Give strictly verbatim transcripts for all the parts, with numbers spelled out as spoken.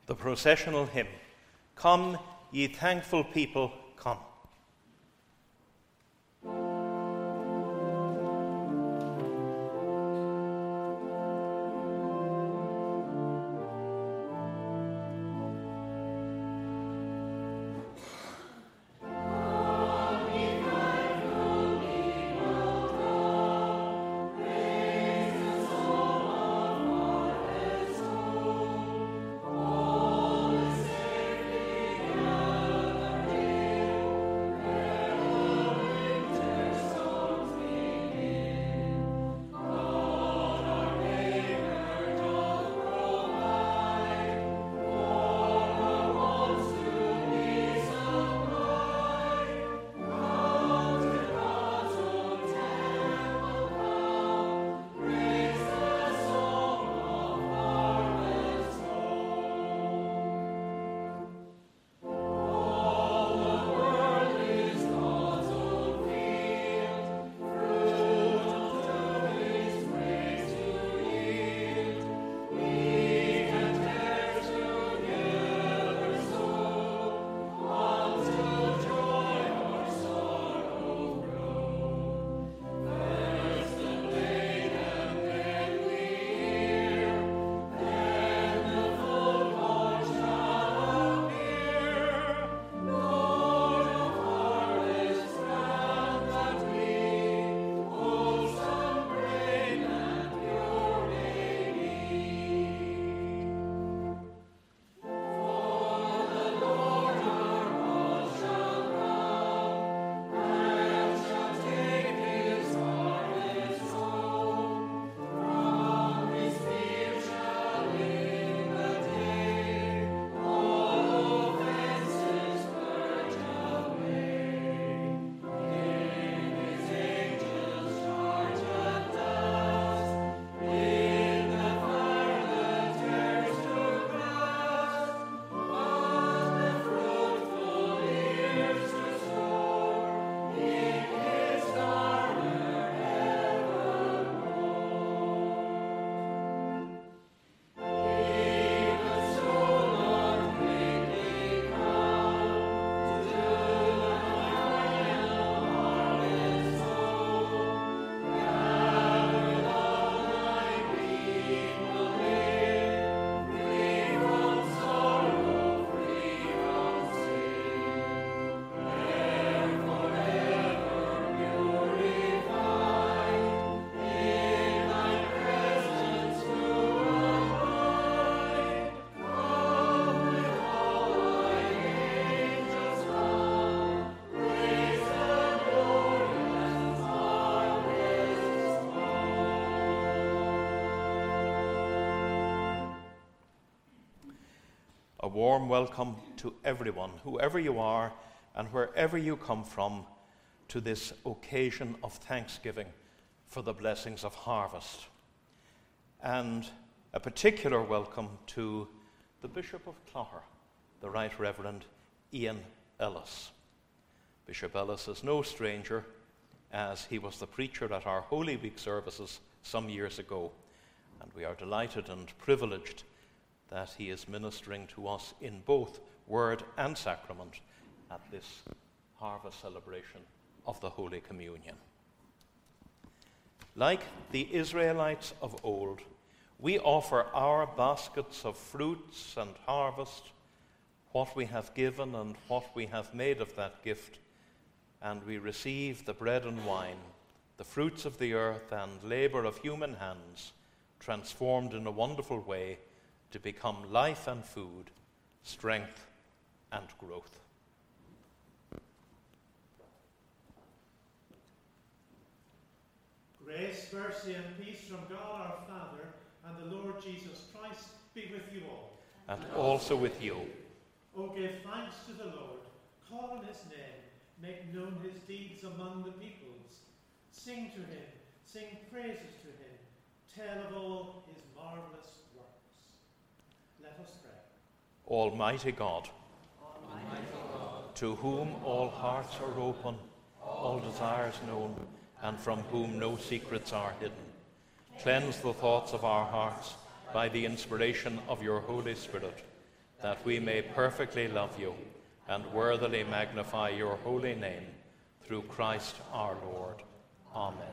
The processional hymn, "Come, ye thankful people, come." A warm welcome to everyone, whoever you are and wherever you come from, to this occasion of thanksgiving for the blessings of harvest. And a particular welcome to the Bishop of Clogher, the Right Reverend Ian Ellis. Bishop Ellis is no stranger, as he was the preacher at our Holy Week services some years ago, and we are delighted and privileged that he is ministering to us in both word and sacrament at this harvest celebration of the Holy Communion. Like the Israelites of old, we offer our baskets of fruits and harvest, what we have given and what we have made of that gift, and we receive the bread and wine, the fruits of the earth and labor of human hands, transformed in a wonderful way to become life and food, strength and growth. Grace, mercy, and peace from God our Father and the Lord Jesus Christ be with you all. And also with you. O give thanks to the Lord, call on his name, make known his deeds among the peoples. Sing to him, sing praises to him, tell of all his marvelous works. Let us pray. Almighty God, Almighty God, to whom all hearts are open, all desires known, and from whom no secrets are hidden, cleanse the thoughts of our hearts by the inspiration of your Holy Spirit, that we may perfectly love you and worthily magnify your holy name, through Christ our Lord. Amen.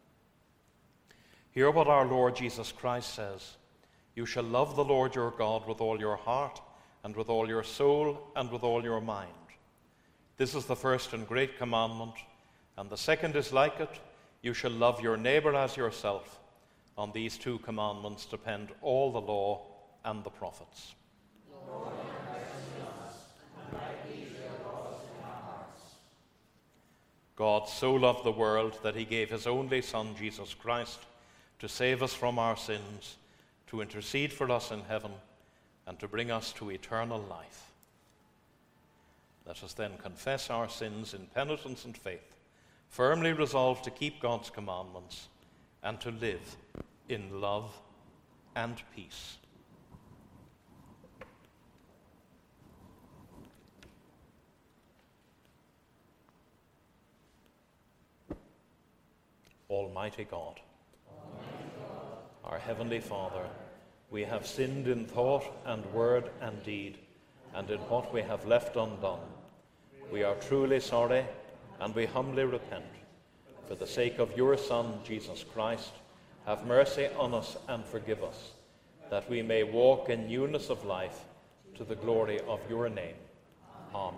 Hear what our Lord Jesus Christ says. You shall love the Lord your God with all your heart, and with all your soul, and with all your mind. This is the first and great commandment, and the second is like it. You shall love your neighbor as yourself. On these two commandments depend all the law and the prophets. Lord, have mercy on us, and write these your laws in our hearts. God so loved the world that he gave his only Son, Jesus Christ, to save us from our sins, to intercede for us in heaven, and to bring us to eternal life. Let us then confess our sins in penitence and faith, firmly resolved to keep God's commandments and to live in love and peace. Almighty God, Almighty God, our Heavenly Father, we have sinned in thought and word and deed, and in what we have left undone. We are truly sorry, and we humbly repent. For the sake of your Son, Jesus Christ, have mercy on us and forgive us, that we may walk in newness of life to the glory of your name. Amen.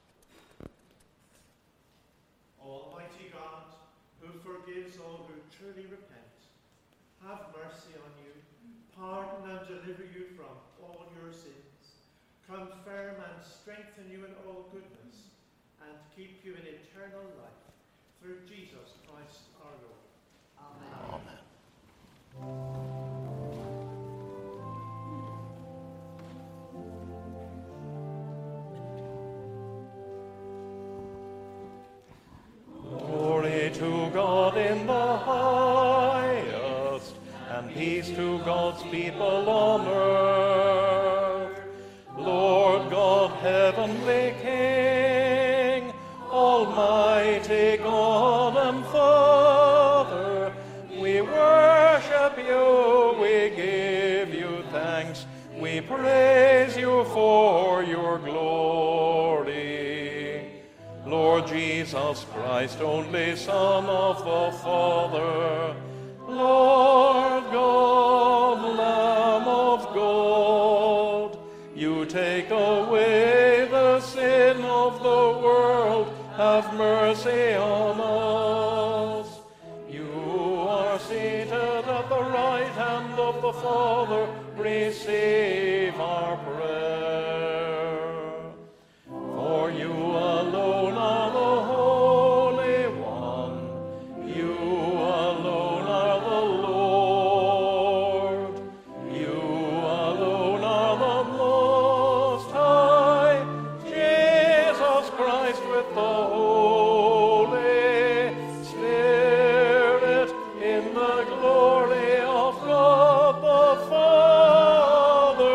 Almighty God, who forgives all who truly repent, have mercy on you, pardon and deliver you from all your sins, confirm and strengthen you in all goodness, and keep you in eternal life, through Jesus Christ our Lord. Amen. Amen. Glory to God in the highest, and peace to God's people on earth. Lord God, heavenly King, almighty God and Father, we worship you, we give you thanks, we praise you for your glory. Lord Jesus Christ, only Son of the Father, Lord God, Lamb of God, you take away the sin of the world, have mercy on us. You are seated at the right hand of the Father, receive our prayer. For you alone are the Holy One, you alone are the Lord, you alone are the Most High, Jesus Christ with the Holy Spirit, in the glory of God the Father.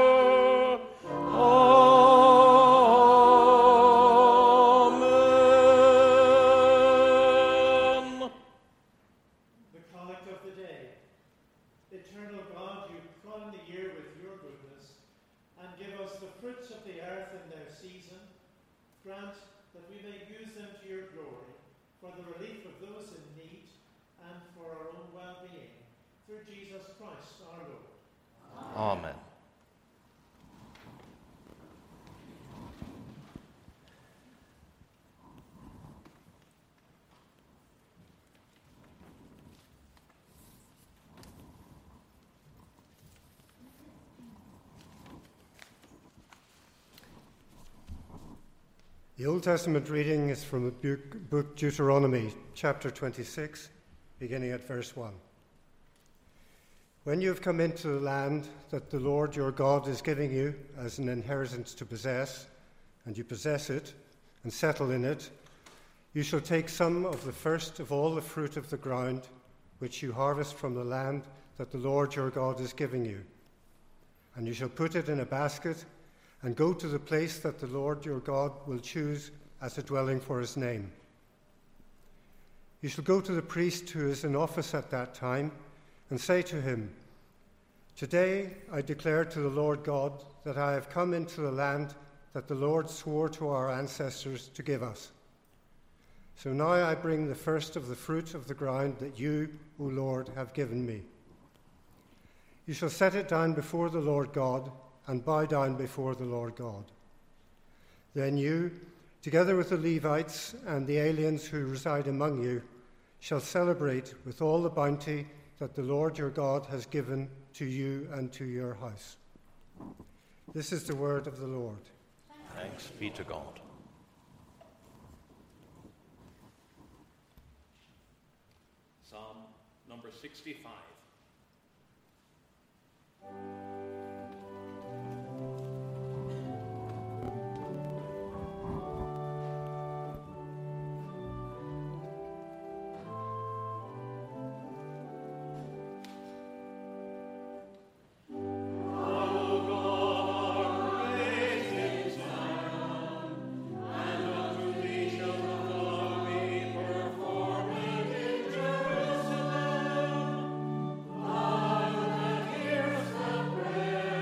Amen. The collect of the day. Eternal God, you crown the year with your goodness, and give us the fruits of the earth in their season. Grant that we may use them to your glory, for the relief of those in need, and for our own well-being. Through Jesus Christ our Lord. Amen. The Old Testament reading is from the book Deuteronomy, chapter twenty-six, beginning at verse one. When you have come into the land that the Lord your God is giving you as an inheritance to possess, and you possess it and settle in it, you shall take some of the first of all the fruit of the ground, which you harvest from the land that the Lord your God is giving you. And you shall put it in a basket and go to the place that the Lord your God will choose as a dwelling for his name. You shall go to the priest who is in office at that time and say to him, Today I declare to the Lord God that I have come into the land that the Lord swore to our ancestors to give us. So now I bring the first of the fruit of the ground that you, O Lord, have given me. You shall set it down before the Lord God and bow down before the Lord God. Then you, together with the Levites and the aliens who reside among you, shall celebrate with all the bounty that the Lord your God has given to you and to your house. This is the word of the Lord. Thanks be to God. Psalm number sixty-five. Perform it in Jerusalem.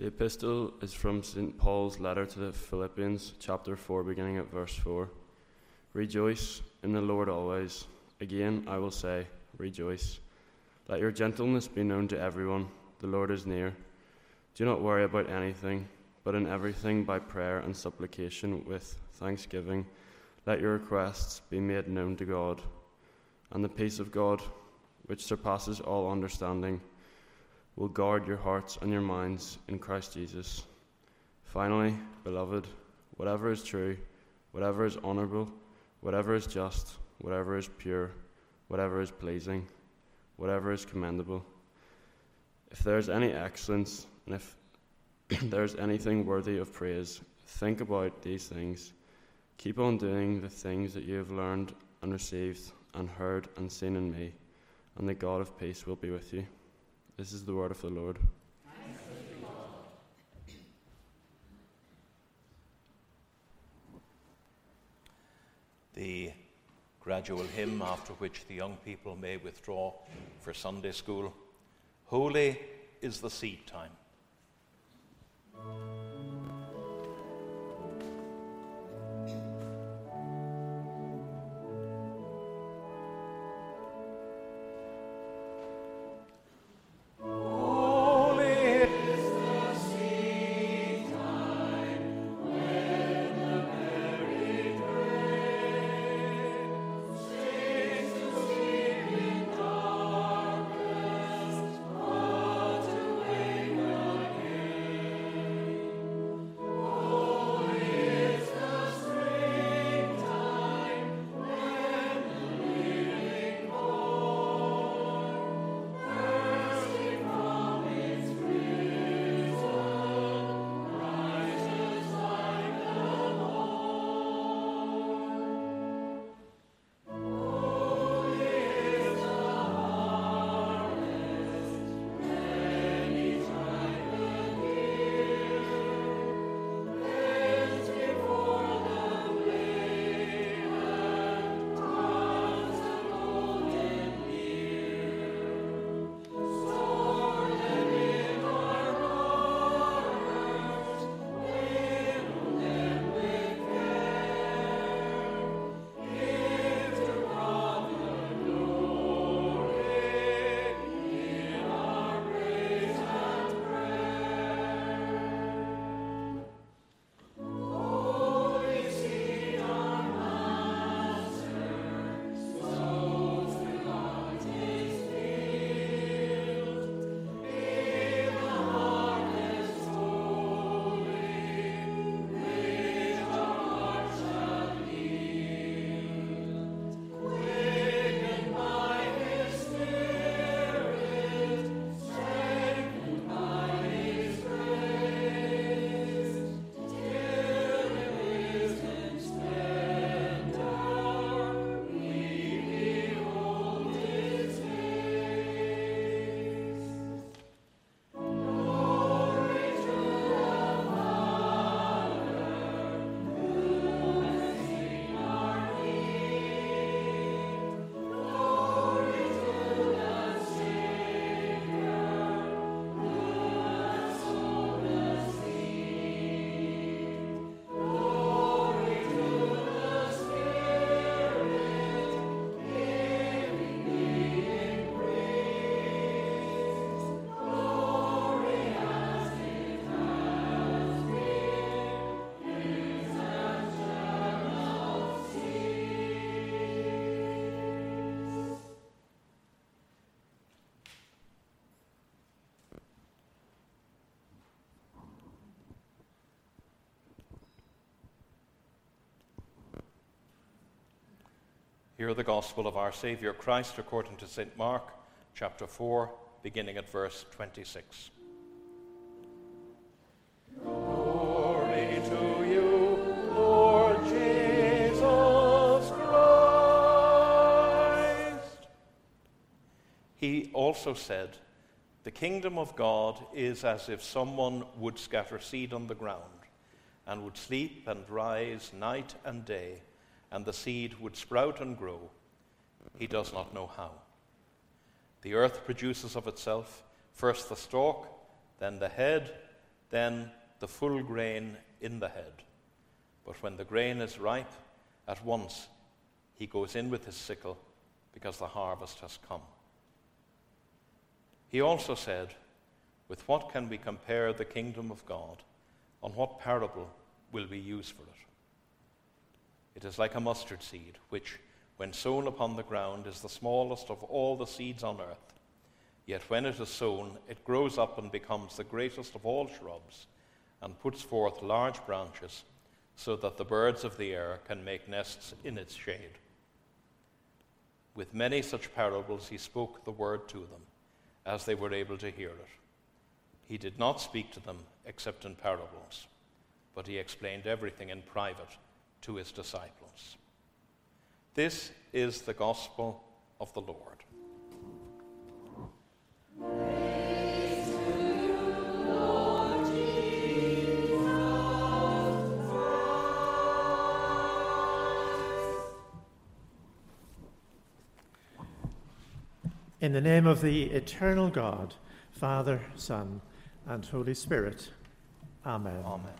The epistle is from Saint Paul's letter to the Philippians, chapter four, beginning at verse four. Rejoice in the Lord always. Again, I will say, rejoice. Let your gentleness be known to everyone. The Lord is near. Do not worry about anything, but in everything by prayer and supplication with thanksgiving, let your requests be made known to God. And the peace of God, which surpasses all understanding, will guard your hearts and your minds in Christ Jesus. Finally, beloved, whatever is true, whatever is honorable, whatever is just, whatever is pure, whatever is pleasing, whatever is commendable, if there is any excellence, and if there is anything worthy of praise, think about these things. Keep on doing the things that you have learned and received and heard and seen in me, and the God of peace will be with you. This is the word of the Lord. The gradual hymn after which the young people may withdraw for Sunday school. Holy is the seed time. Hear the gospel of our Saviour Christ according to Saint Mark, chapter four, beginning at verse twenty-six. Glory to you, Lord Jesus Christ. He also said, the kingdom of God is as if someone would scatter seed on the ground, and would sleep and rise night and day, and the seed would sprout and grow. He does not know how. The earth produces of itself first the stalk, then the head, then the full grain in the head. But when the grain is ripe, at once he goes in with his sickle, because the harvest has come. He also said, with what can we compare the kingdom of God? On what parable will we use for it? It is like a mustard seed, which, when sown upon the ground, is the smallest of all the seeds on earth. Yet when it is sown, it grows up and becomes the greatest of all shrubs, and puts forth large branches, so that the birds of the air can make nests in its shade. With many such parables he spoke the word to them, as they were able to hear it. He did not speak to them except in parables, but he explained everything in private to his disciples. This is the gospel of the Lord. Praise to you, Lord Jesus Christ. In the name of the eternal God, Father, Son, and Holy Spirit. Amen. Amen.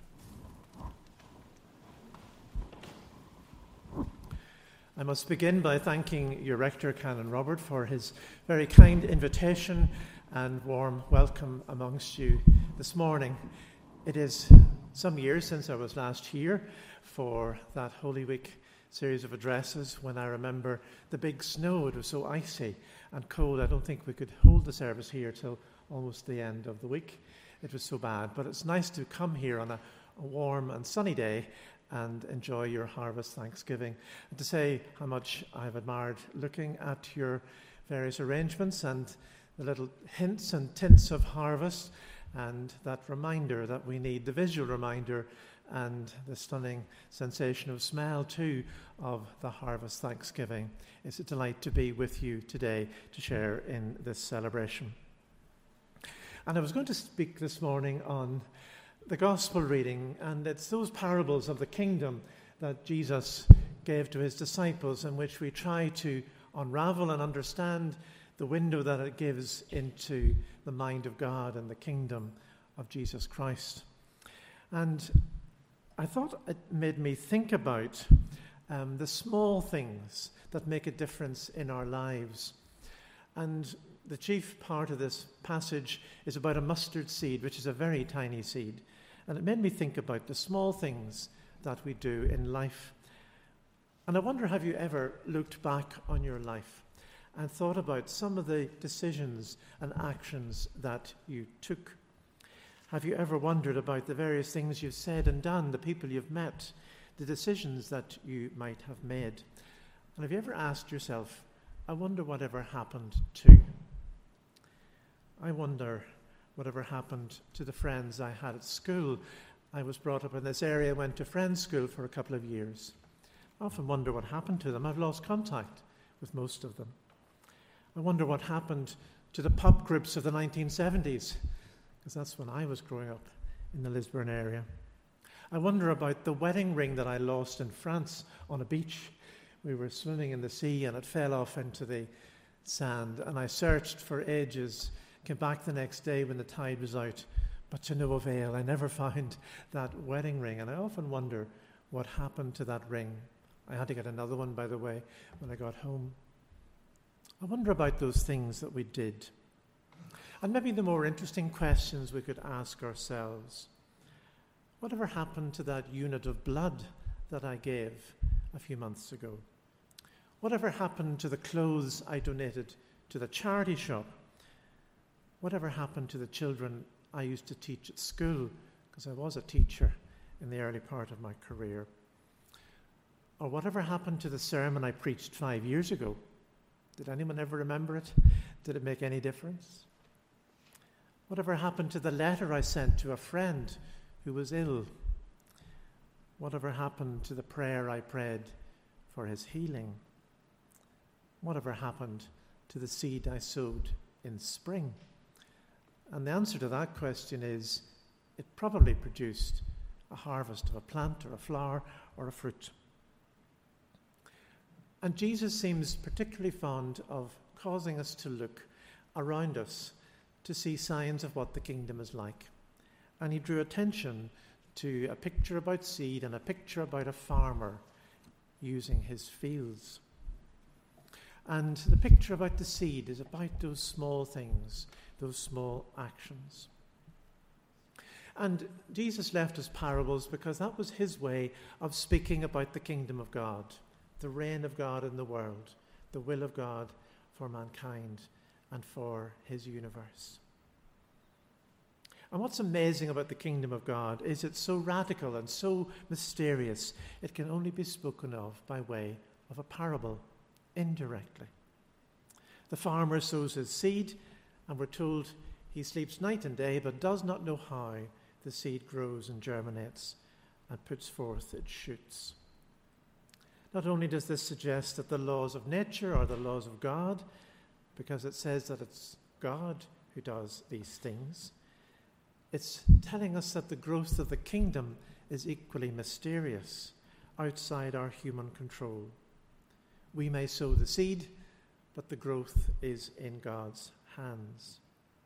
I must begin by thanking your rector, Canon Robert, for his very kind invitation and warm welcome amongst you this morning. It is some years since I was last here for that Holy Week series of addresses, when I remember the big snow. It was so icy and cold. I don't think we could hold the service here till almost the end of the week. It was so bad. But it's nice to come here on a, a warm and sunny day and enjoy your harvest Thanksgiving, and to say how much I've admired looking at your various arrangements and the little hints and tints of harvest, and that reminder that we need, the visual reminder and the stunning sensation of smell too of the harvest Thanksgiving. It's a delight to be with you today to share in this celebration. And I was going to speak this morning on the gospel reading, and it's those parables of the kingdom that Jesus gave to his disciples, in which we try to unravel and understand the window that it gives into the mind of God and the kingdom of Jesus Christ. And I thought it made me think about um, the small things that make a difference in our lives. And the chief part of this passage is about a mustard seed, which is a very tiny seed. And it made me think about the small things that we do in life. And I wonder, have you ever looked back on your life and thought about some of the decisions and actions that you took? Have you ever wondered about the various things you've said and done, the people you've met, the decisions that you might have made? And have you ever asked yourself, I wonder whatever happened to? I wonder whatever happened to the friends I had at school. I was brought up in this area, went to friends' school for a couple of years. I often wonder what happened to them. I've lost contact with most of them. I wonder what happened to the pop groups of the nineteen seventies, because that's when I was growing up in the Lisburn area. I wonder about the wedding ring that I lost in France on a beach. We were swimming in the sea and it fell off into the sand, and I searched for ages, came back the next day when the tide was out, but to no avail. I never found that wedding ring, and I often wonder what happened to that ring. I had to get another one, by the way, when I got home. I wonder about those things that we did. And maybe the more interesting questions we could ask ourselves. Whatever happened to that unit of blood that I gave a few months ago? Whatever happened to the clothes I donated to the charity shop? Whatever happened to the children I used to teach at school, because I was a teacher in the early part of my career? Or whatever happened to the sermon I preached five years ago? Did anyone ever remember it? Did it make any difference? Whatever happened to the letter I sent to a friend who was ill? Whatever happened to the prayer I prayed for his healing? Whatever happened to the seed I sowed in spring? And the answer to that question is, it probably produced a harvest of a plant or a flower or a fruit. And Jesus seems particularly fond of causing us to look around us to see signs of what the kingdom is like. And he drew attention to a picture about seed and a picture about a farmer using his fields. And the picture about the seed is about those small things, those small actions. And Jesus left us parables because that was his way of speaking about the kingdom of God, the reign of God in the world, the will of God for mankind and for his universe. And what's amazing about the kingdom of God is it's so radical and so mysterious, it can only be spoken of by way of a parable, indirectly. The farmer sows his seed, and we're told he sleeps night and day, but does not know how the seed grows and germinates and puts forth its shoots. Not only does this suggest that the laws of nature are the laws of God, because it says that it's God who does these things, it's telling us that the growth of the kingdom is equally mysterious, outside our human control. We may sow the seed, but the growth is in God's hands.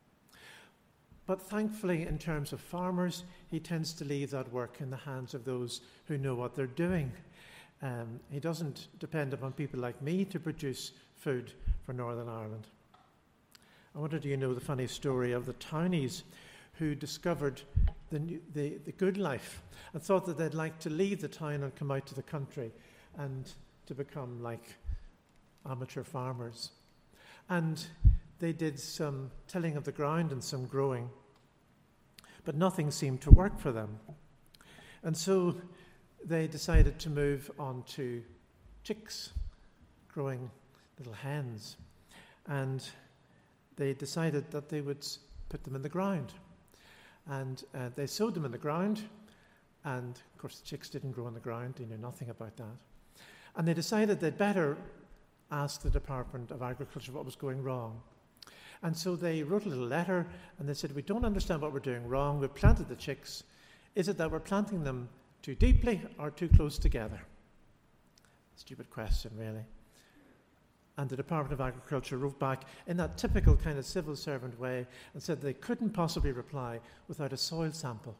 But thankfully, in terms of farmers, he tends to leave that work in the hands of those who know what they're doing. Um, he doesn't depend upon people like me to produce food for Northern Ireland. I wonder, do you know the funny story of the townies who discovered the, new, the, the good life and thought that they'd like to leave the town and come out to the country and to become like amateur farmers. And they did some tilling of the ground and some growing, but nothing seemed to work for them. And so they decided to move on to chicks, growing little hens. And they decided that they would put them in the ground. And uh, they sowed them in the ground, and of course the chicks didn't grow in the ground, they knew nothing about that. And they decided they'd better ask the Department of Agriculture what was going wrong. And so they wrote a little letter, and they said, we don't understand what we're doing wrong, we've planted the chicks. Is it that we're planting them too deeply or too close together? Stupid question, really. And the Department of Agriculture wrote back in that typical kind of civil servant way and said they couldn't possibly reply without a soil sample.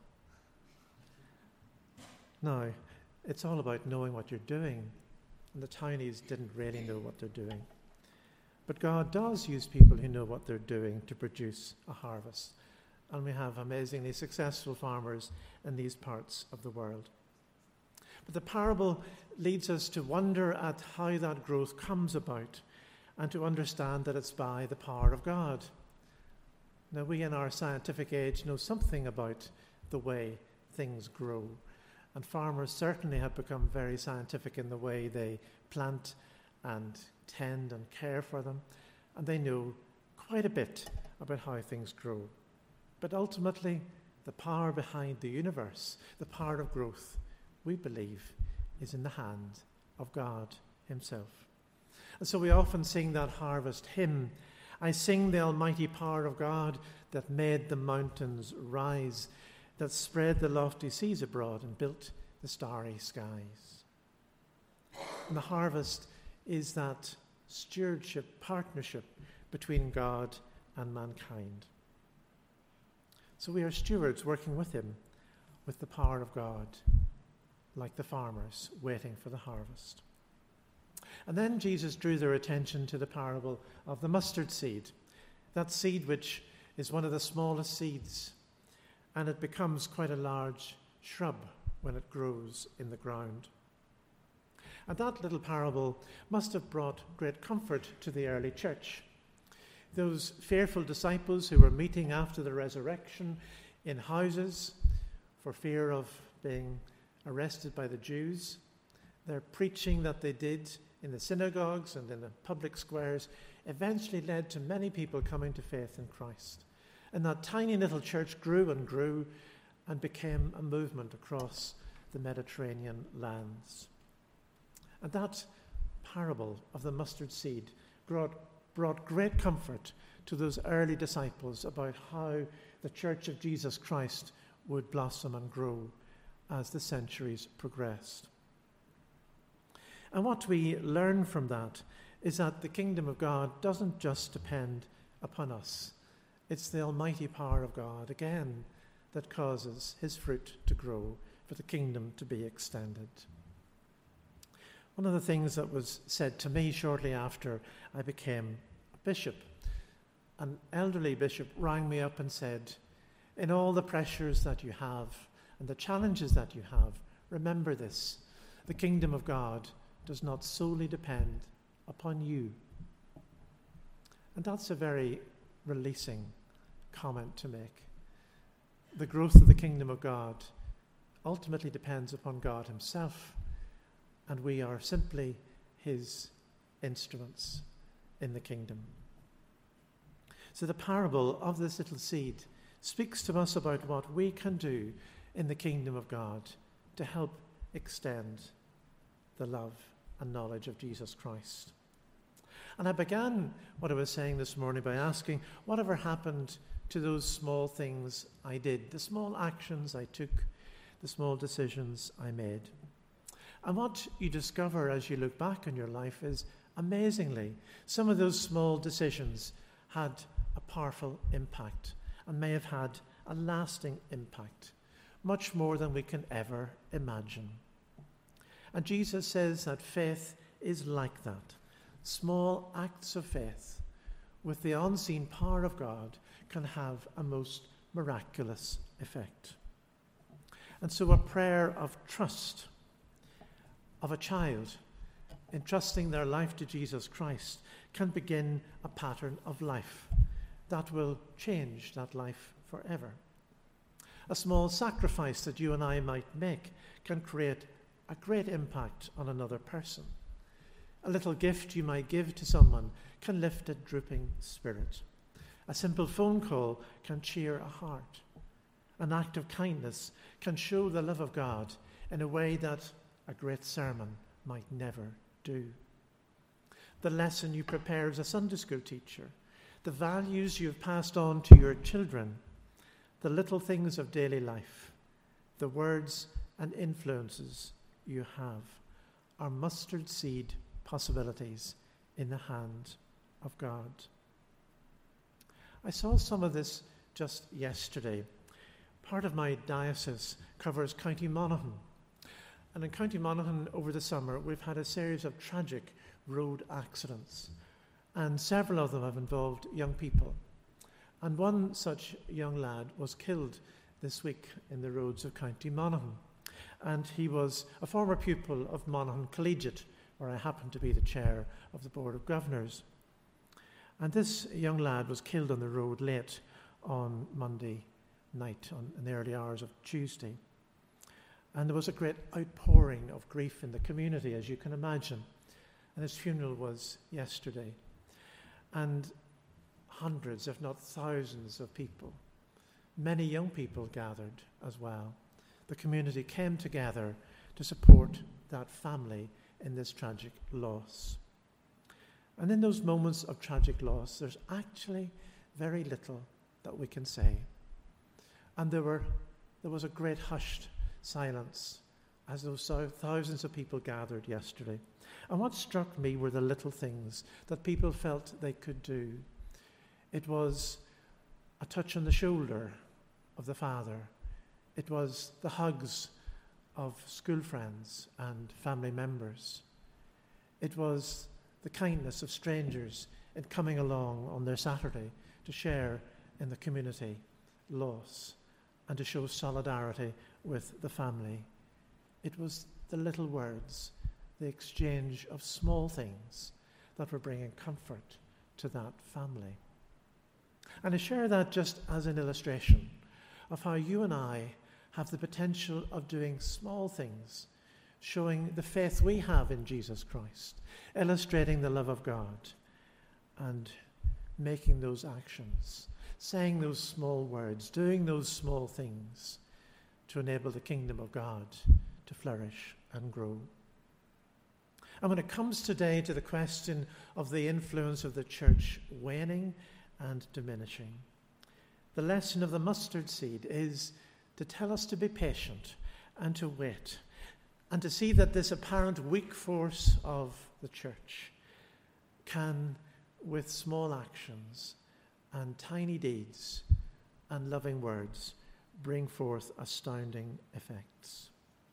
Now, it's all about knowing what you're doing, and the townies didn't really know what they're doing. But God does use people who know what they're doing to produce a harvest, and we have amazingly successful farmers in these parts of the world. But the parable leads us to wonder at how that growth comes about and to understand that it's by the power of God. Now, we in our scientific age know something about the way things grow, and farmers certainly have become very scientific in the way they plant and tend and care for them, and they know quite a bit about how things grow. But ultimately, the power behind the universe, the power of growth, we believe, is in the hand of God himself. And so we often sing that harvest hymn, I sing the almighty power of God that made the mountains rise, that spread the lofty seas abroad and built the starry skies. And the harvest is that stewardship, partnership between God and mankind. So we are stewards working with him, with the power of God, like the farmers waiting for the harvest. And then Jesus drew their attention to the parable of the mustard seed, that seed which is one of the smallest seeds, and it becomes quite a large shrub when it grows in the ground. And that little parable must have brought great comfort to the early church. Those fearful disciples who were meeting after the resurrection in houses for fear of being arrested by the Jews, their preaching that they did in the synagogues and in the public squares eventually led to many people coming to faith in Christ. And that tiny little church grew and grew and became a movement across the Mediterranean lands. And that parable of the mustard seed brought, brought great comfort to those early disciples about how the Church of Jesus Christ would blossom and grow as the centuries progressed. And what we learn from that is that the kingdom of God doesn't just depend upon us. It's the almighty power of God, again, that causes his fruit to grow, for the kingdom to be extended. One of the things that was said to me shortly after I became a bishop, an elderly bishop rang me up and said, in all the pressures that you have and the challenges that you have, remember this: the kingdom of God does not solely depend upon you. And that's a very releasing comment to make. The growth of the kingdom of God ultimately depends upon God himself, and we are simply his instruments in the kingdom. So the parable of this little seed speaks to us about what we can do in the kingdom of God to help extend the love and knowledge of Jesus Christ. And I began what I was saying this morning by asking, whatever happened to those small things I did, the small actions I took, the small decisions I made? And what you discover as you look back on your life is, amazingly, some of those small decisions had a powerful impact and may have had a lasting impact, much more than we can ever imagine. And Jesus says that faith is like that. Small acts of faith with the unseen power of God can have a most miraculous effect. And so a prayer of trust of a child entrusting their life to Jesus Christ can begin a pattern of life that will change that life forever. A small sacrifice that you and I might make can create a great impact on another person. A little gift you might give to someone can lift a drooping spirit. A simple phone call can cheer a heart. An act of kindness can show the love of God in a way that a great sermon might never do. The lesson you prepare as a Sunday school teacher, the values you've passed on to your children, the little things of daily life, the words and influences you have are mustard seed possibilities in the hand of God. I saw some of this just yesterday. Part of my diocese covers County Monaghan. And in County Monaghan over the summer, we've had a series of tragic road accidents. And several of them have involved young people. And one such young lad was killed this week in the roads of County Monaghan. And he was a former pupil of Monaghan Collegiate, where I happen to be the chair of the Board of Governors. And this young lad was killed on the road late on Monday night, on, in the early hours of Tuesday. And there was a great outpouring of grief in the community, as you can imagine. And his funeral was yesterday. And hundreds, if not thousands of people, many young people gathered as well. The community came together to support that family in this tragic loss. And in those moments of tragic loss, there's actually very little that we can say. And there were, there was a great hushed silence as those thousands of people gathered yesterday. And what struck me were the little things that people felt they could do. It was a touch on the shoulder of the father. It was the hugs of school friends and family members. It was the kindness of strangers in coming along on their Saturday to share in the community loss and to show solidarity with the family. It was the little words, the exchange of small things that were bringing comfort to that family. And I share that just as an illustration of how you and I have the potential of doing small things, showing the faith we have in Jesus Christ, illustrating the love of God, and making those actions, saying those small words, doing those small things to enable the kingdom of God to flourish and grow. And when it comes today to the question of the influence of the church waning and diminishing, the lesson of the mustard seed is to tell us to be patient and to wait, and to see that this apparent weak force of the church can, with small actions and tiny deeds and loving words, bring forth astounding effects.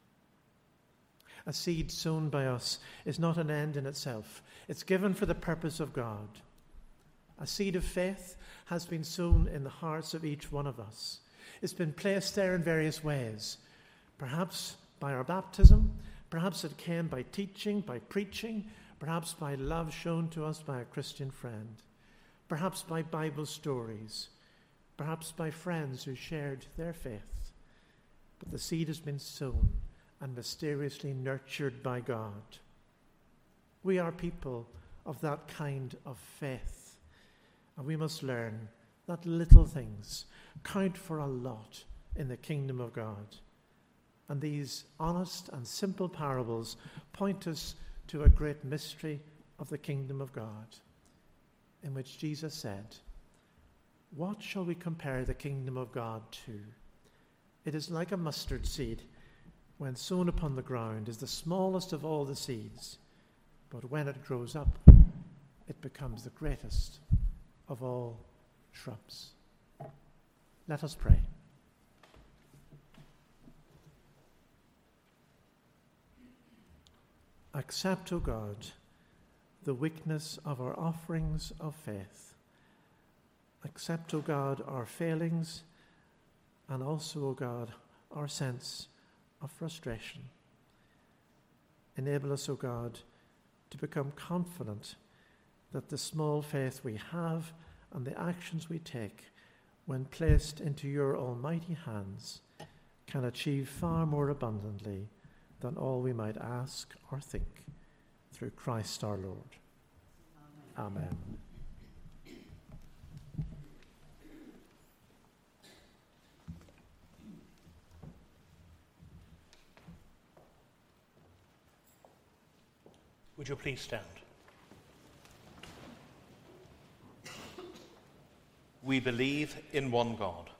A seed sown by us is not an end in itself. It's given for the purpose of God. A seed of faith has been sown in the hearts of each one of us. It's been placed there in various ways, perhaps by our baptism, perhaps it came by teaching, by preaching, perhaps by love shown to us by a Christian friend, perhaps by Bible stories, perhaps by friends who shared their faith. But the seed has been sown and mysteriously nurtured by God. We are people of that kind of faith, and we must learn that little things count for a lot in the kingdom of God. And these honest and simple parables point us to a great mystery of the kingdom of God, in which Jesus said, "What shall we compare the kingdom of God to? It is like a mustard seed, when sown upon the ground, is the smallest of all the seeds, but when it grows up, it becomes the greatest of all shrubs." Let us pray. Accept, O God, the weakness of our offerings of faith. Accept, O God, our failings, and also, O God, our sense of frustration. Enable us, O God, to become confident that the small faith we have and the actions we take, when placed into your almighty hands, can achieve far more abundantly than all we might ask or think, through Christ our Lord. Amen. Amen. Would you please stand? We believe in one God,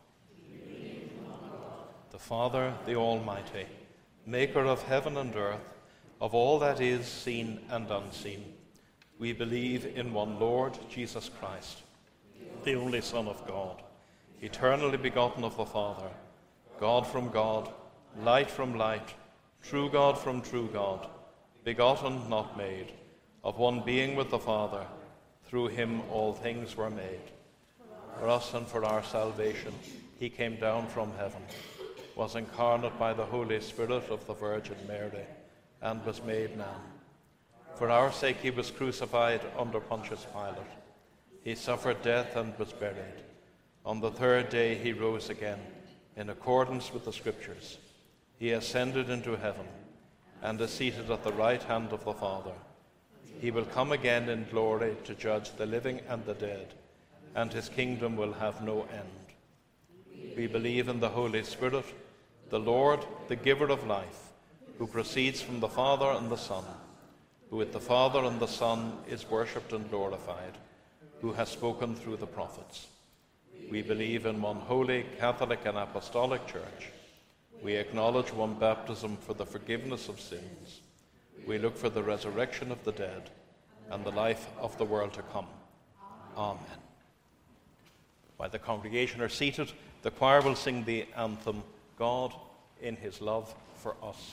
the Father, the Almighty, maker of heaven and earth, of all that is seen and unseen. We believe in one Lord, Jesus Christ, the only Son of God, eternally begotten of the Father, God from God, light from light, true God from true God, begotten, not made, of one being with the Father. Through him all things were made. For us and for our salvation he came down from heaven, was incarnate by the Holy Spirit of the Virgin Mary, and was made man. For our sake he was crucified under Pontius Pilate. He suffered death and was buried. On the third day he rose again, in accordance with the Scriptures. He ascended into heaven, and is seated at the right hand of the Father. He will come again in glory to judge the living and the dead, and his kingdom will have no end. We believe in the Holy Spirit, the Lord, the giver of life, who proceeds from the Father and the Son, who with the Father and the Son is worshipped and glorified, who has spoken through the prophets. We believe in one holy, Catholic and Apostolic Church. We acknowledge one baptism for the forgiveness of sins. We look for the resurrection of the dead and the life of the world to come. Amen. While the congregation are seated, the choir will sing the anthem, God in his love for us.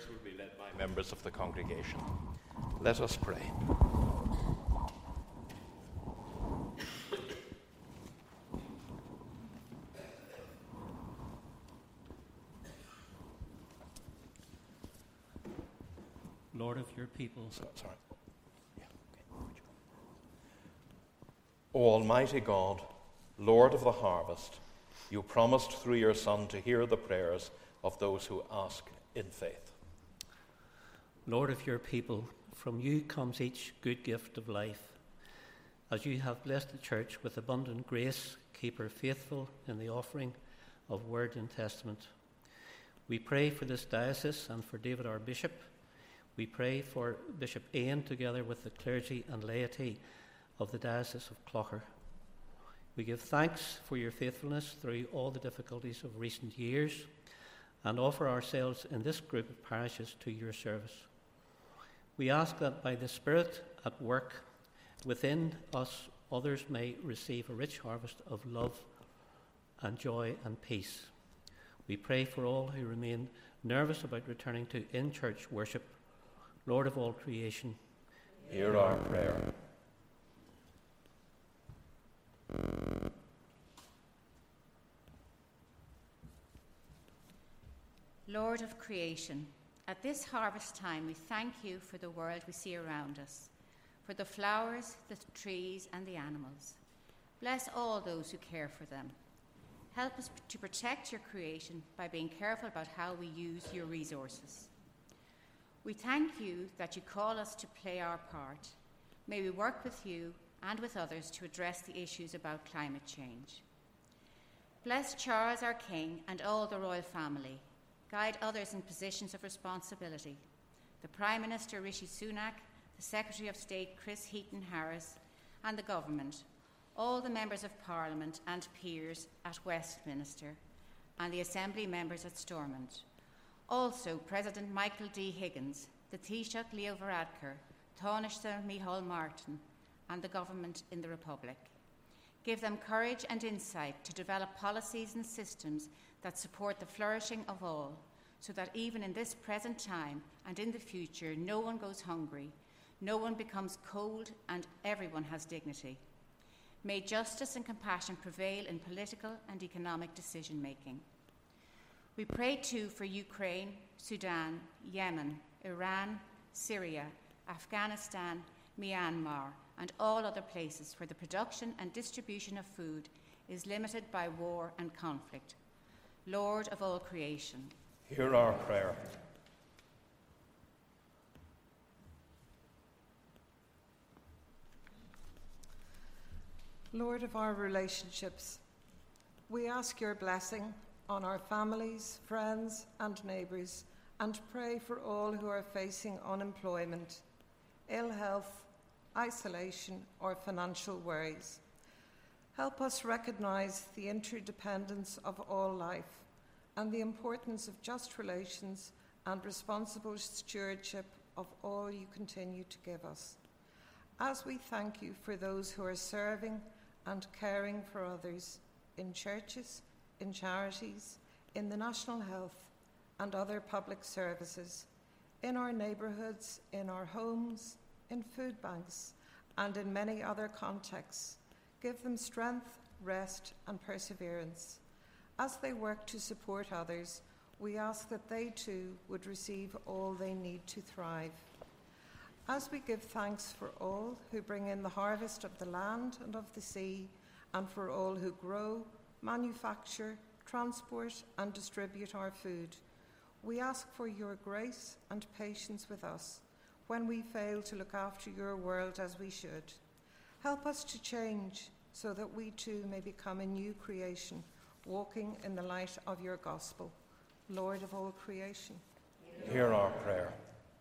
will be led by members of the congregation. Let us pray. Lord of your people, So, sorry. Yeah, okay. O Almighty God, Lord of the harvest, you promised through your Son to hear the prayers of those who ask in faith. Lord of your people, from you comes each good gift of life. As you have blessed the church with abundant grace, keep her faithful in the offering of word and testament. We pray for this diocese and for David, our bishop. We pray for Bishop Ian together with the clergy and laity of the Diocese of Clogher. We give thanks for your faithfulness through all the difficulties of recent years and offer ourselves in this group of parishes to your service. We ask that by the Spirit at work within us, others may receive a rich harvest of love and joy and peace. We pray for all who remain nervous about returning to in-church worship. Lord of all creation, Hear our prayer. Lord of creation, at this harvest time we thank you for the world we see around us, for the flowers, the trees and the animals. Bless all those who care for them. Help us to protect your creation by being careful about how we use your resources. We thank you that you call us to play our part. May we work with you and with others to address the issues about climate change. Bless Charles, our King, and all the royal family. Guide others in positions of responsibility. The Prime Minister, Rishi Sunak, the Secretary of State, Chris Heaton Harris, and the government, all the members of Parliament and peers at Westminster, and the Assembly members at Stormont. Also, President Michael D. Higgins, the Taoiseach Leo Varadkar, Taoiseach Micheál Martin, and the government in the Republic. Give them courage and insight to develop policies and systems that support the flourishing of all, so that even in this present time and in the future, no one goes hungry, no one becomes cold, and everyone has dignity. May justice and compassion prevail in political and economic decision-making. We pray too for Ukraine, Sudan, Yemen, Iran, Syria, Afghanistan, Myanmar, and all other places where the production and distribution of food is limited by war and conflict. Lord of all creation, Hear our prayer. Lord of our relationships, we ask your blessing on our families, friends, and neighbours, and pray for all who are facing unemployment, ill health, isolation, or financial worries. Help us recognise the interdependence of all life and the importance of just relations and responsible stewardship of all you continue to give us. As we thank you for those who are serving and caring for others in churches, in charities, in the National Health and other public services, in our neighbourhoods, in our homes, in food banks, and in many other contexts, give them strength, rest, and perseverance. As they work to support others, we ask that they too would receive all they need to thrive. As we give thanks for all who bring in the harvest of the land and of the sea, and for all who grow, manufacture, transport, and distribute our food, we ask for your grace and patience with us when we fail to look after your world as we should. Help us to change so that we too may become a new creation, walking in the light of your gospel. Lord of all creation, Hear our prayer.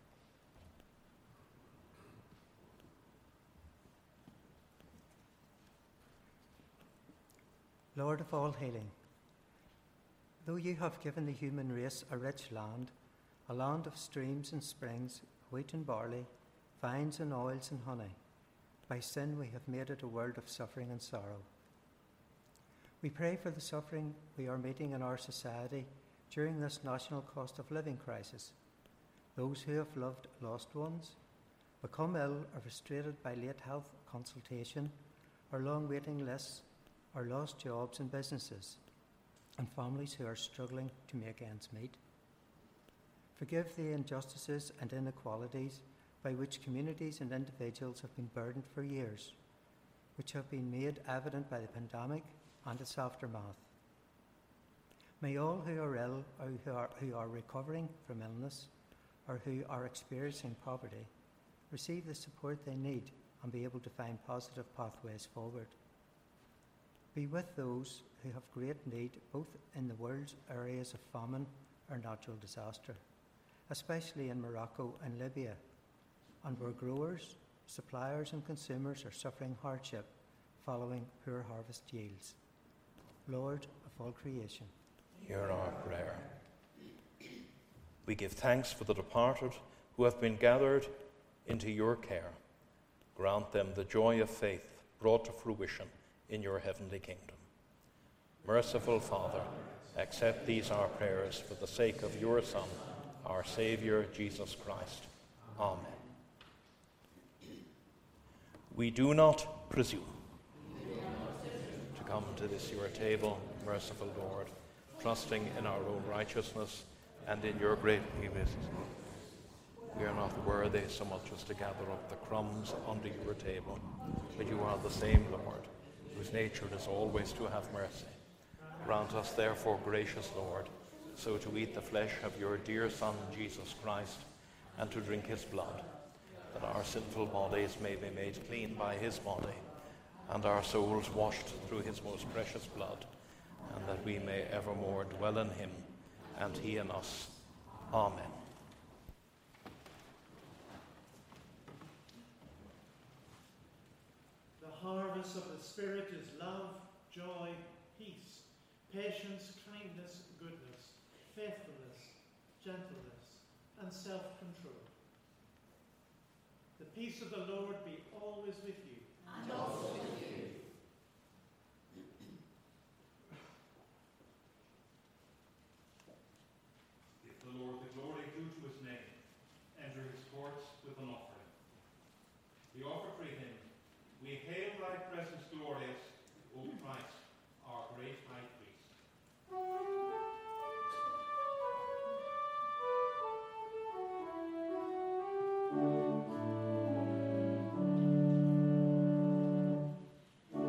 Lord of all healing, though you have given the human race a rich land, a land of streams and springs, wheat and barley, vines and oils and honey, by sin we have made it a world of suffering and sorrow. We pray for the suffering we are meeting in our society during this national cost of living crisis. those who have loved lost ones, become ill or frustrated by late health consultation, or long waiting lists, or lost jobs and businesses, and families who are struggling to make ends meet. Forgive the injustices and inequalities by which communities and individuals have been burdened for years, which have been made evident by the pandemic and its aftermath. May all who are ill or who are, who are recovering from illness or who are experiencing poverty receive the support they need and be able to find positive pathways forward. Be with those who have great need both in the world's areas of famine or natural disaster, especially in Morocco and Libya, and where growers, suppliers and consumers are suffering hardship following poor harvest yields. Lord of all creation, hear our prayer. We give thanks for the departed who have been gathered into your care. Grant them the joy of faith brought to fruition in your heavenly kingdom. Merciful Father, accept these our prayers for the sake of your Son, our Saviour, Jesus Christ. Amen. We do not presume to come to this your table, merciful Lord, trusting in our own righteousness and in your great goodness. We are not worthy so much as to gather up the crumbs under your table, but you are the same Lord, whose nature is always to have mercy. Grant us therefore, gracious Lord, so to eat the flesh of your dear Son, Jesus Christ, and to drink his blood, that our sinful bodies may be made clean by his body, and our souls washed through his most precious blood, and that we may evermore dwell in him, and he in us. Amen. The harvest of the Spirit is love, joy, peace, patience, kindness, goodness, faithfulness, gentleness, and self-control. The peace of the Lord be always with you. And also with you. Give the Lord the glory due to his name. Enter his courts with an offering. The offertory hymn, we hail thy presence glorious, O Christ, our great high priest. Thank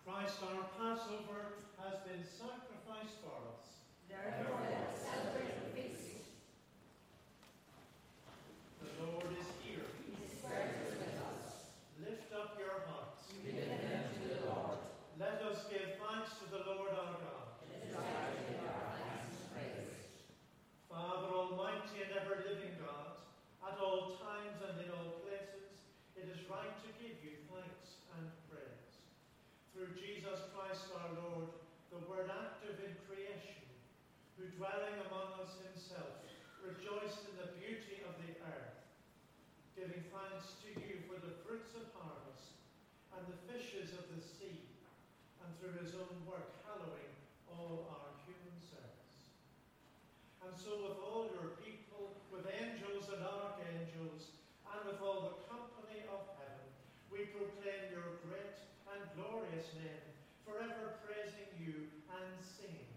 Christ our Passover has been sacrificed for us. Therefore, let us celebrate the feast. The Lord is here. His Spirit is with us. Lift up your hearts. We lift them to the Lord. Let us give thanks to the Lord our God. It is right to give our thanks and praise. Father Almighty and ever-living God, at all times and in all places, it is right to give you thanks and praise. Through Jesus Christ our Lord, the Word active in creation, who dwelling among us himself, rejoiced in the beauty of the earth, giving thanks to you for the fruits of harvest and the fishes of the sea, and through his own work hallowing all our human service. And so with all your people, with angels and archangels, and with all the company of heaven, we proclaim your great and glorious name, forever praising you and singing.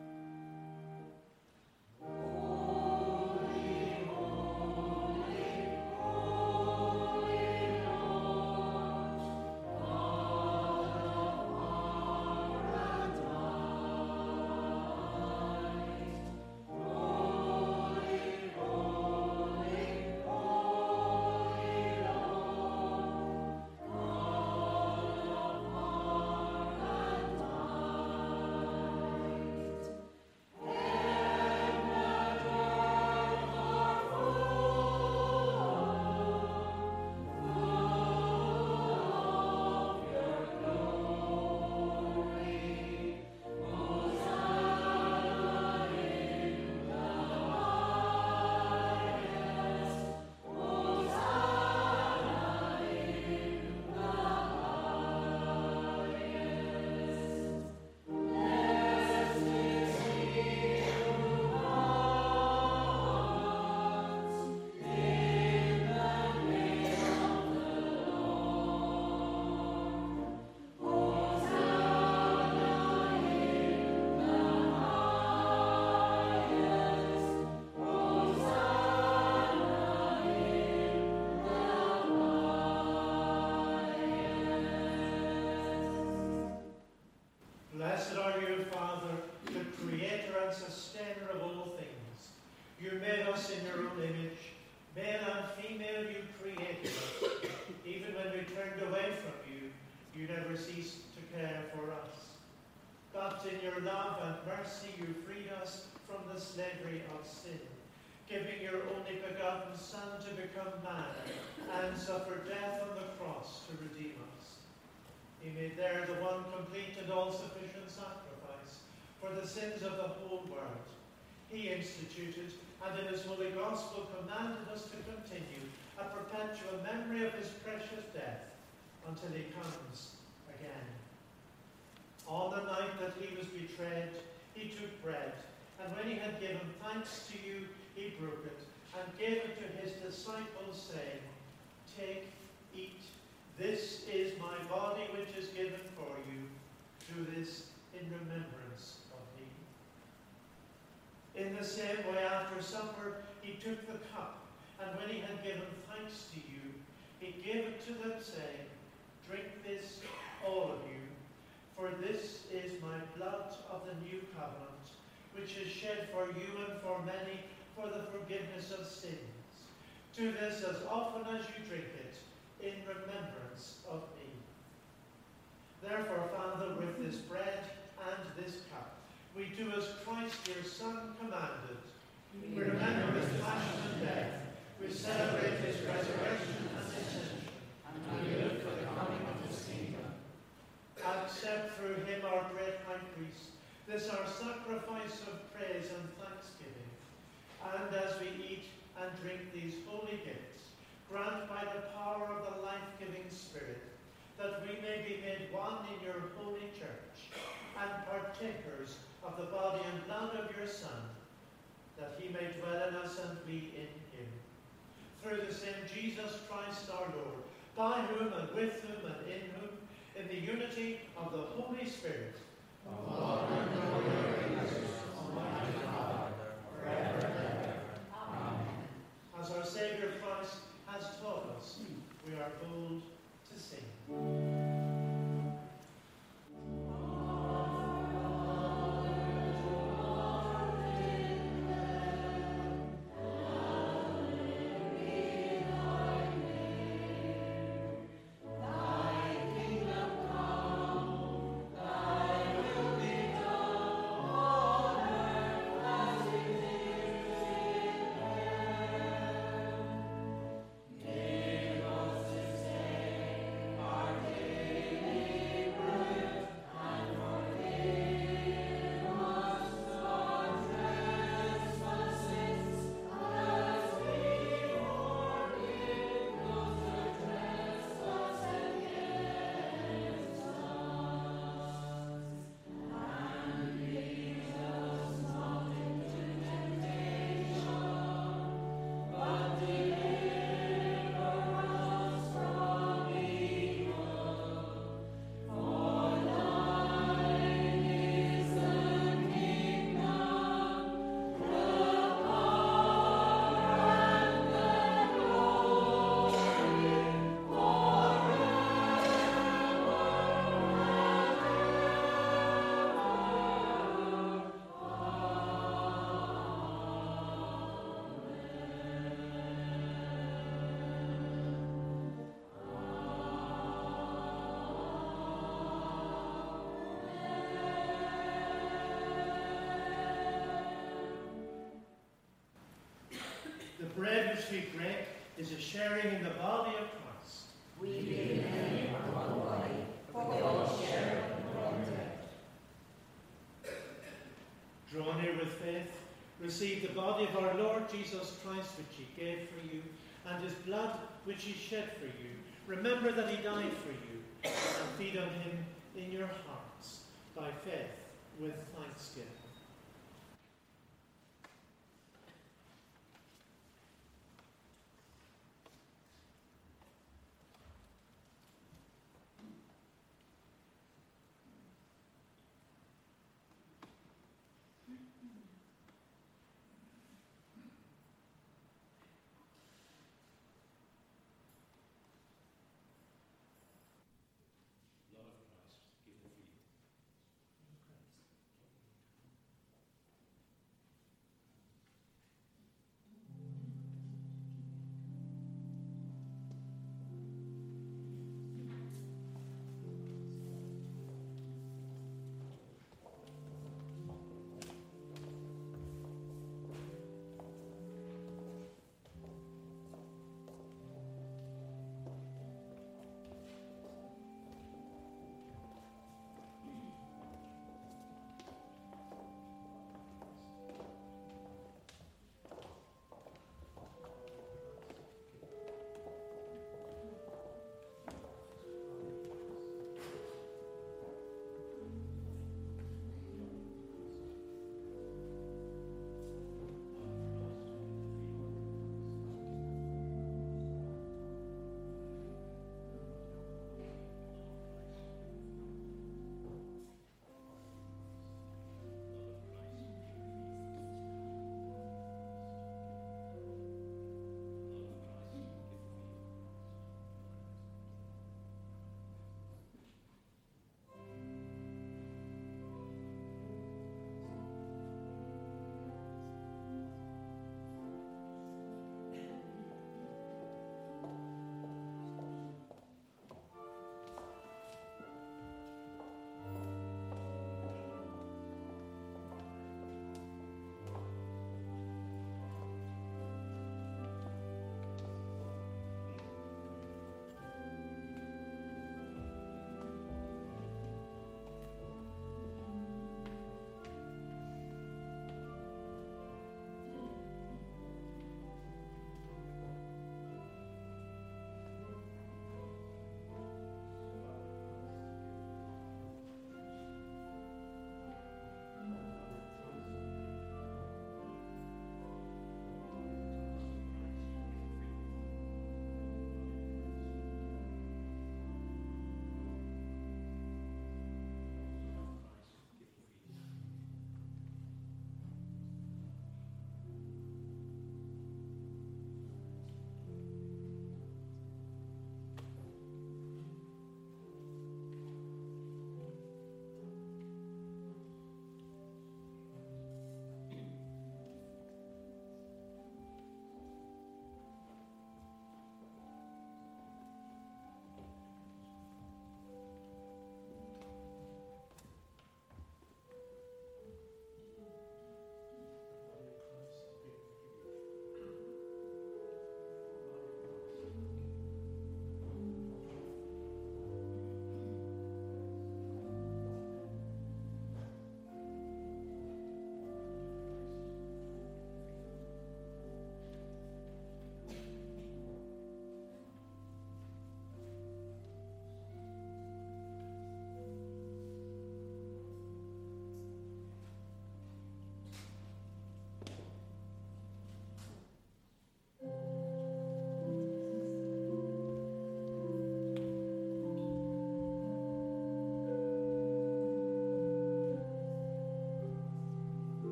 Blessed are you, Father, the creator and sustainer of all things. You made us in your own image. Male and female you created us. Even when we turned away from you, you never ceased to care for us. But in your love and mercy you freed us from the slavery of sin, giving your only begotten Son to become man and suffer death on the cross to redeem us. He made there the one complete and all-sufficient sacrifice for the sins of the whole world. He instituted and in his holy gospel commanded us to continue a perpetual memory of his precious death until he comes again. On the night that he was betrayed, he took bread, and when he had given thanks to you, he broke it and gave it to his disciples, saying, "Take, eat. This is my body which is given for you. Do this in remembrance of me." In the same way, after supper, he took the cup, and when he had given thanks to you, he gave it to them, saying, "Drink this, all of you, for this is my blood of the new covenant, which is shed for you and for many for the forgiveness of sins. Do this as often as you drink it, in remembrance of me." Therefore, Father, with this bread and this cup, we do as Christ your Son commanded. We remember his passion and death. We celebrate his resurrection and ascension. And we look for the coming of his kingdom. Accept through him, our great high priest, this our sacrifice of praise and thanksgiving. And as we eat and drink these holy gifts, grant by the power of the life-giving Spirit that we may be made one in your holy church and partakers of the body and blood of your Son, that he may dwell in us and we in him. Through the same Jesus Christ our Lord, by whom and with whom and in whom, in the unity of the Holy Spirit, God and glory, Almighty Father, forever and ever. Amen. As our Saviour Christ has taught us, we are bold to sing. which we break is a sharing in the body of Christ. We live in one body, for we all share in one bread. Draw near with faith, receive the body of our Lord Jesus Christ, which he gave for you, and his blood, which he shed for you. Remember that he died for you, and feed on him in your hearts, by faith, with thanksgiving.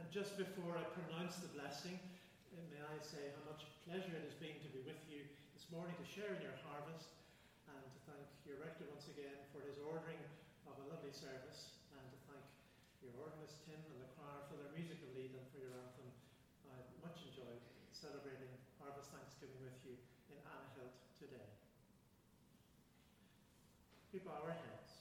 And just before I pronounce the blessing, uh, may I say how much pleasure it has been to be with you this morning to share in your harvest, and to thank your rector once again for his ordering of a lovely service, and to thank your organist Tim and the choir for their musical lead and for your anthem. I much enjoyed celebrating Harvest Thanksgiving with you in Anahilt today. We bow our heads.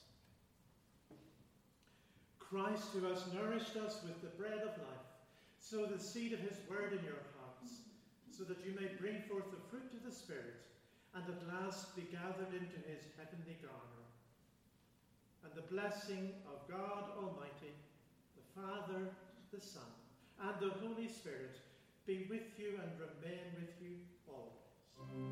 Christ, who has nourished us with the bread of life, sow the seed of his word in your hearts, so that you may bring forth the fruit of the Spirit, and at last be gathered into his heavenly garner. And the blessing of God Almighty, the Father, the Son, and the Holy Spirit be with you and remain with you always.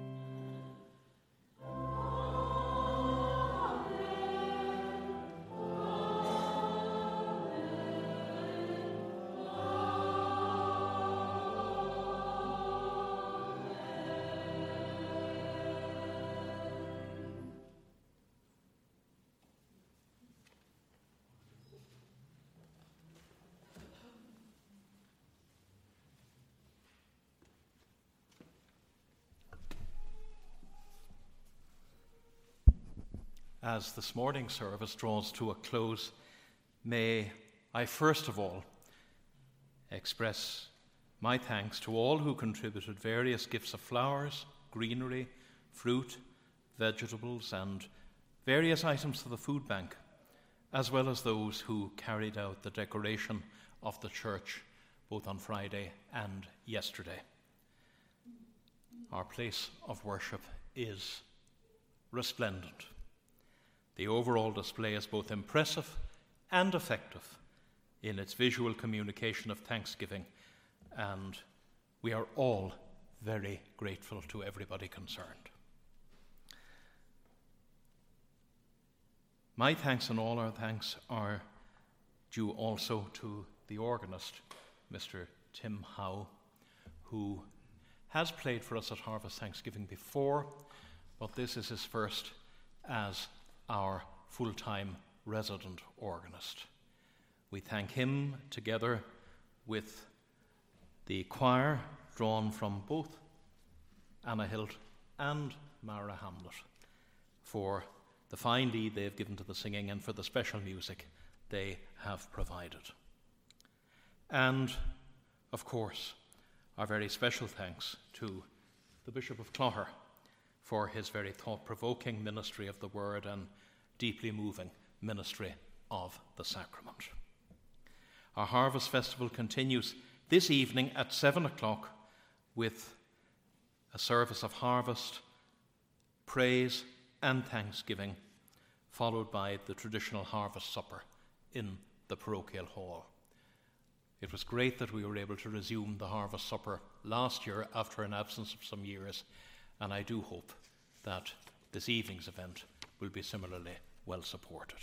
As this morning's service draws to a close, may I first of all express my thanks to all who contributed various gifts of flowers, greenery, fruit, vegetables, and various items to the food bank, as well as those who carried out the decoration of the church both on Friday and yesterday. Our place of worship is resplendent. The overall display is both impressive and effective in its visual communication of thanksgiving, and we are all very grateful to everybody concerned. My thanks and all our thanks are due also to the organist, Mister Tim Howe, who has played for us at Harvest Thanksgiving before, but this is his first as our full-time resident organist. We thank him together with the choir drawn from both Anahilt and Mara Hamlet for the fine lead they have given to the singing and for the special music they have provided. And, of course, our very special thanks to the Bishop of Clogher for his very thought-provoking ministry of the Word and deeply moving ministry of the sacrament. Our Harvest Festival continues this evening at seven o'clock with a service of harvest, praise and thanksgiving, followed by the traditional harvest supper in the parochial hall. It was great that we were able to resume the harvest supper last year after an absence of some years, and I do hope that this evening's event will be similarly well supported.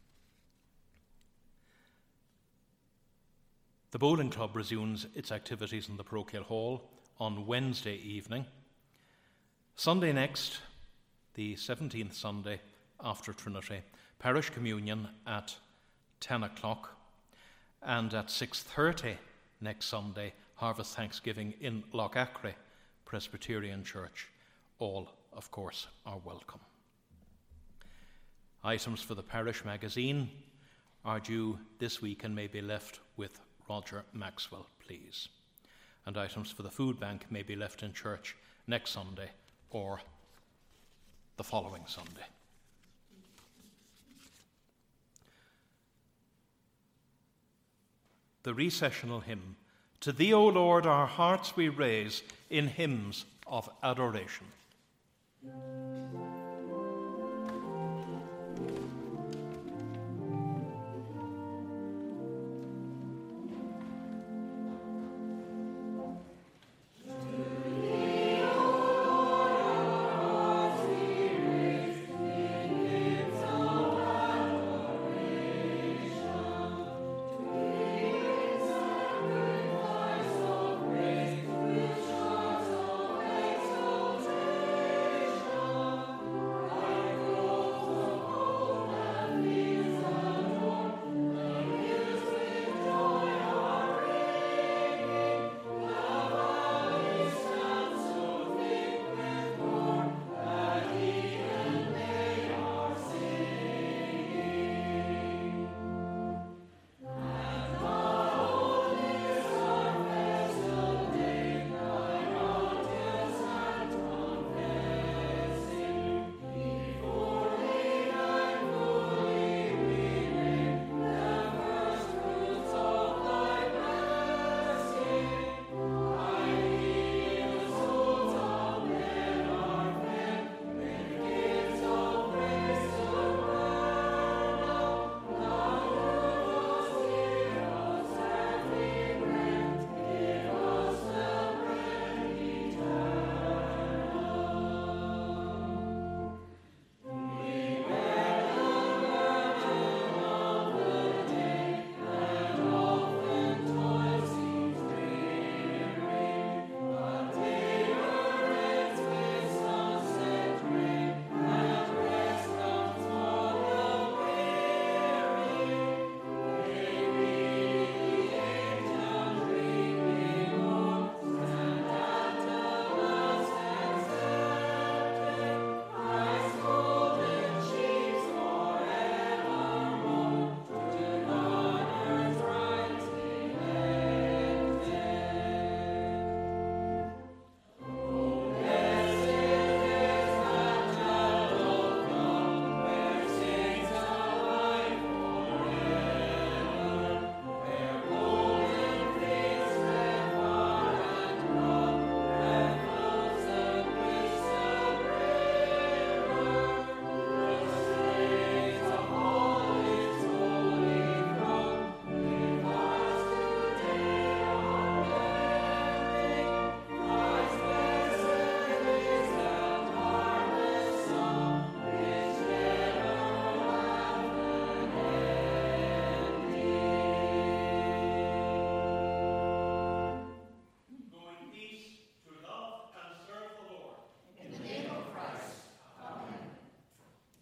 The Bowling Club resumes its activities in the parochial hall on Wednesday evening. Sunday next, the seventeenth Sunday after Trinity, parish communion at ten o'clock, and at six thirty next Sunday, Harvest Thanksgiving in Lochacre Presbyterian Church. All, of course, are welcome. Items for the parish magazine are due this week and may be left with Roger Maxwell, please. And items for the food bank may be left in church next Sunday or the following Sunday. The recessional hymn, "To Thee, O Lord, our hearts we raise in hymns of adoration."